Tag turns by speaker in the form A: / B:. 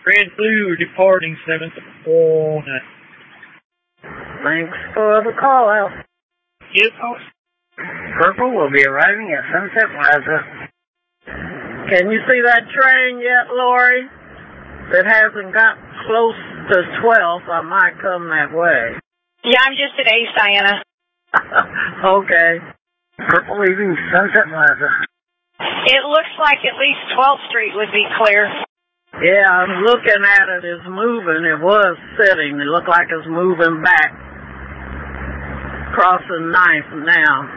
A: Red Blue departing 7th of 4.
B: Thanks for the call out.
A: Yes,
B: Purple will be arriving at Sunset Plaza. Can you see that train yet, Lori? If it hasn't got close to 12, I might come that way.
C: Yeah, I'm just at Ace, Diana.
B: Okay. Purple leaving Sunset Plaza.
C: It looks like at least 12th Street would be clear.
B: Yeah, I'm looking at it. It's moving. It was sitting. It looked like it's moving back. Crossing 9th now.